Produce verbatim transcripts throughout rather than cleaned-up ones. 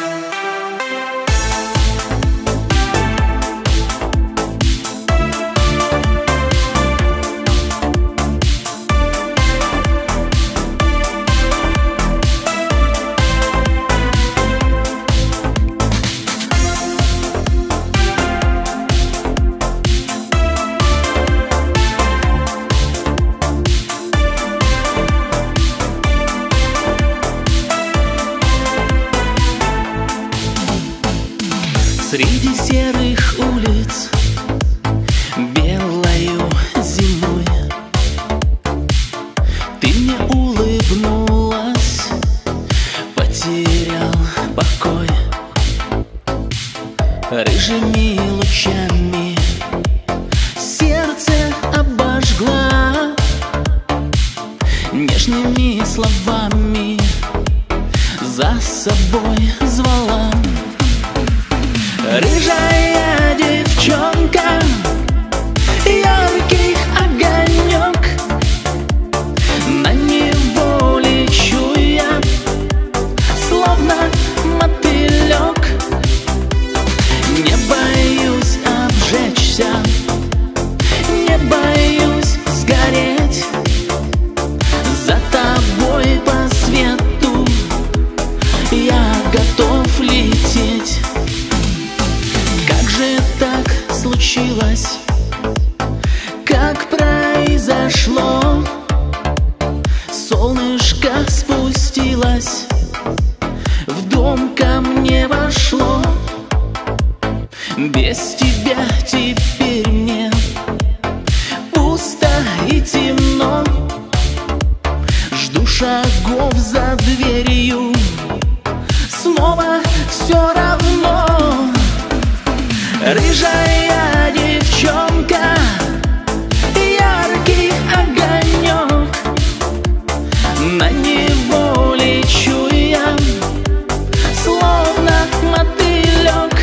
Среди серых улиц белою зимой ты мне улыбнулась, потерял покой. Рыжими лучами сердце обожгла, нежными словами за собой звала. Рыжая девчонка, яркий огонек, на него лечу я, словно мотылек. Не боюсь обжечься, не боюсь сгореть, за тобой по свету я готов лететь. Так случилось, как произошло, солнышко спустилось, в дом ко мне вошло. Без тебя теперь мне пусто и темно, жду шагов за дверью, снова все равно. Рыжая девчонка, яркий огонек, на него лечу я, словно мотылек.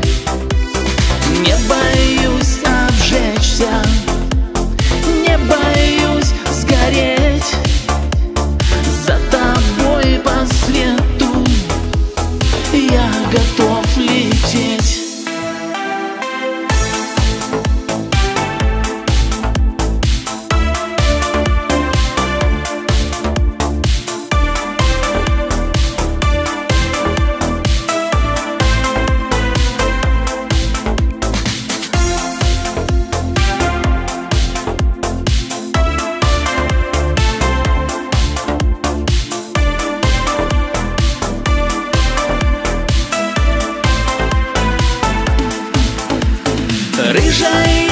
Не боюсь обжечься, не боюсь сгореть, за тобой по свету я готов лететь. Рыжая